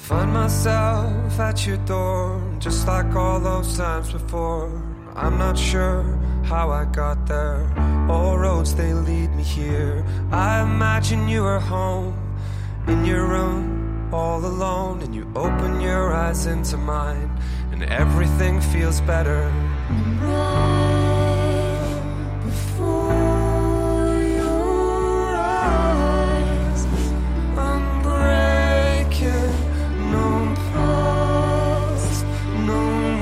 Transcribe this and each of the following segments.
Find myself at your door, just like all those times before. I'm not sure how I got there. All roads, they lead me here. I imagine you are home, in your room, all alone, and you open your eyes into mine, and everything feels better. Right before your eyes, I'm breaking, no pause, no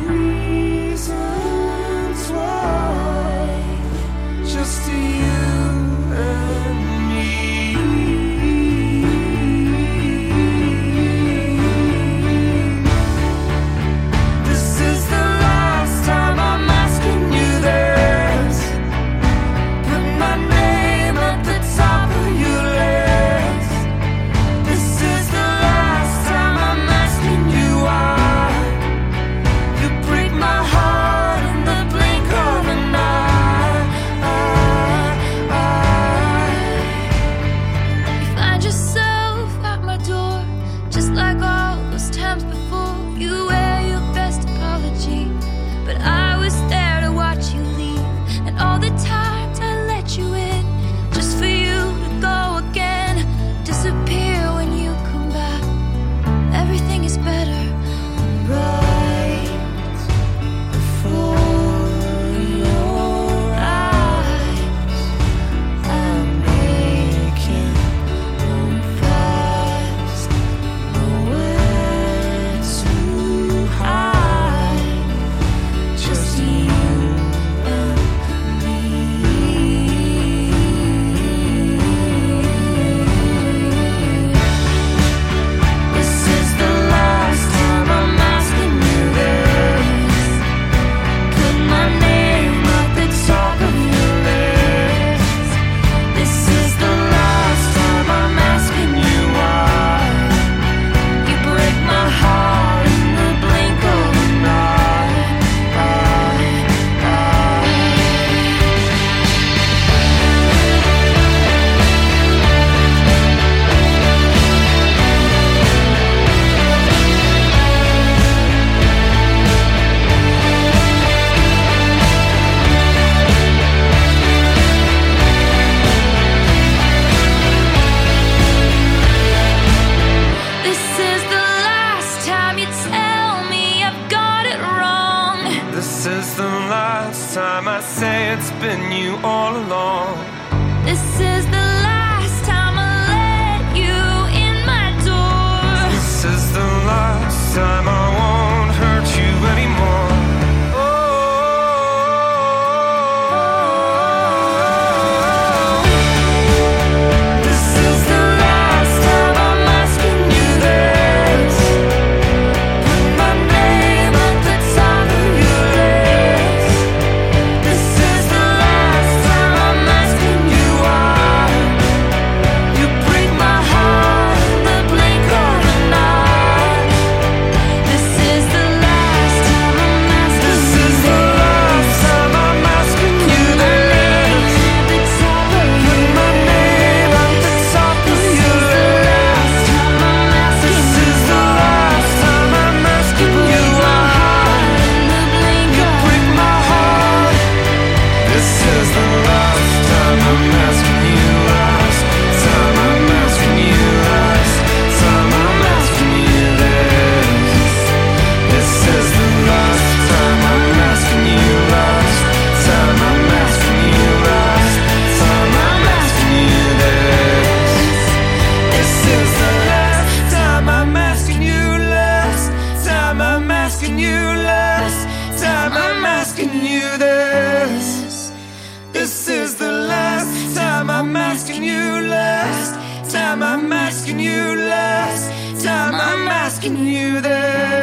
reasons why, just you and me. This is the last time I'm asking you this. Put my name at the top of your list. This is the last time I'm asking you why. You break my heart in the blink of an eye. you find yourself at my door, just like all those times before. You wear your best apology, but I was there to watch you leave, and all the times I let you in, just for you to go again, disappear when you come back. Everything is better right before your eyes. I'm making no fast, nowhere to hide, just you and me. This is the last time I'm asking you this. Put my name at the top of your list. This is the last time I'm asking you why. You break my heart in the blink of an eye. This is the last time you tell me I've got it wrong. This is the last time I say it's been you all along. This is the last time I let you in my door. This is the last time I won't hurt you anymore. This is the last time I'm asking you this. Put my name at the top of your list. This is the last time I'm asking you why. You break my heart in the blink of an eye. This is the last time I'm asking. This is the last time I'm asking you this. Put my name at the top of your list. This is the last time I'm asking you why. You break my heart. This is the last time I'm asking you. Last time I'm asking you. Last time I'm asking you this. This is the last time I'm asking you. Last time I'm asking you. Last time I'm asking you this. This is the last time I'm asking you. Last time I'm asking you. Last time I'm asking you this. This is the last time I'm asking you. Last time I'm asking you. Last time I'm asking you this.